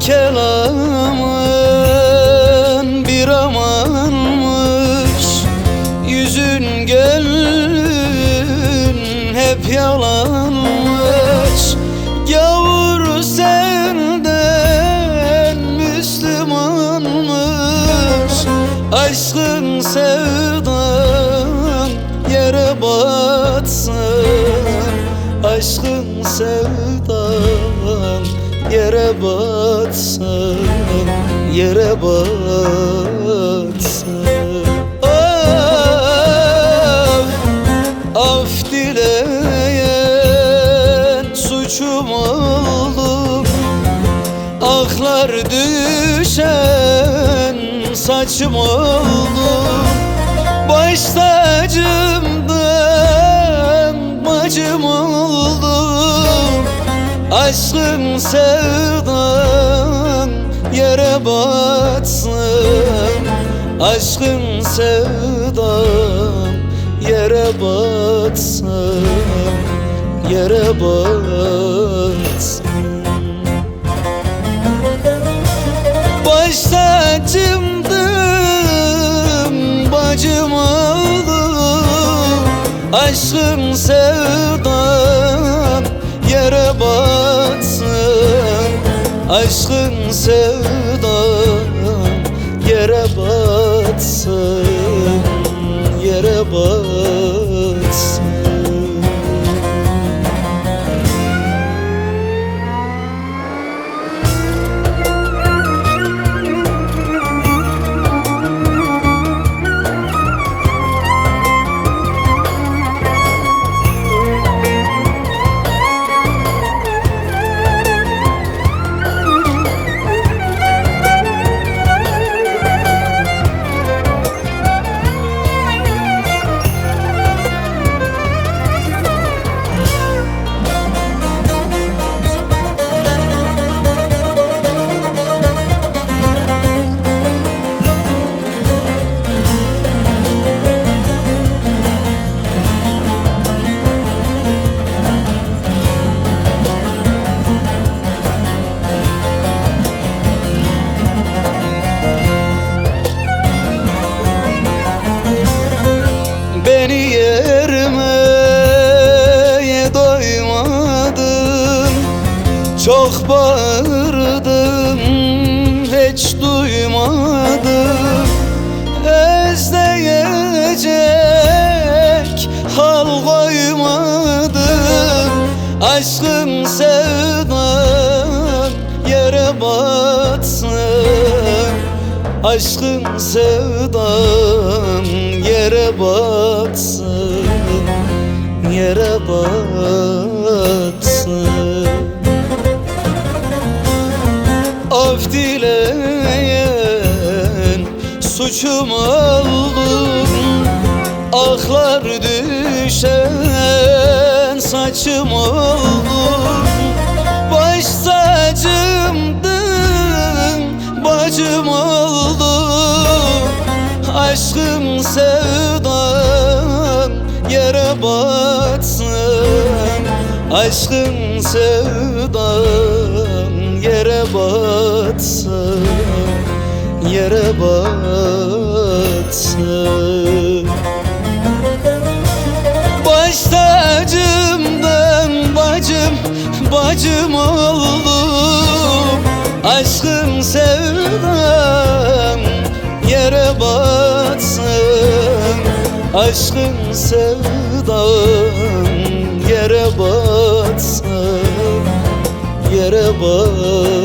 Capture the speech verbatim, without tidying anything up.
kelamın bir amanmış, yüzün gönlün hep yalanmış. Gavur senden Müslümanmış, aşkın sevdan yere batsın. Aşkın sevdan yere batsın, yere batsın. Af, af dileyen suçum oldu, aklar düşen saçım oldu. Baş tacımdan bacım oldu, aşkın sevdan yere batsın. Aşkın sevdan yere batsın, yere batsın. Baş tacımdım bacım oldu, aşkın sevdan yere batsın. Aşkın sevdan yere batsın, yere batsın. Beni yermeye doymadın, çok bağırdım hiç duymadım. Özleyecek hal koymadım. Aşkın sevdan yere batsın. Aşkın sevdan yere batsın, yere batsın. Af dileyen suçum oldu, aklar düşen saçım oldu. Baş tacımdın bacım oldu, aşkın sevdan yere batsın. Aşkın sevdan yere batsın, yere batsın. Baş tacımdan bacım, bacım oldu, aşkın sevdan yere batsın. Aşkın sevdan yere batsın, yere batsın.